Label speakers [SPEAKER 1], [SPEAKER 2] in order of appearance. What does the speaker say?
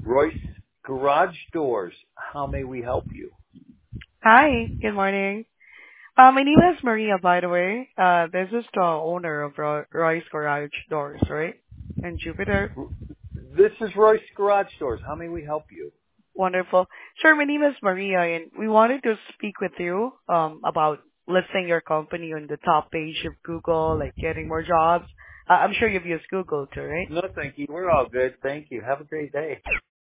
[SPEAKER 1] Royce Garage Doors. How may we help you?
[SPEAKER 2] Hi, good morning. My name is Maria, by the way. This is the owner of Roy's Garage Doors, right? In Jupiter.
[SPEAKER 1] This is Royce Garage Doors. How may we help you?
[SPEAKER 2] Wonderful. Sir, my name is Maria, and we wanted to speak with you about listing your company on the top page of Google, like getting more jobs. I'm sure you've used Google too, right?
[SPEAKER 1] No, thank you. We're all good. Thank you. Have a great day.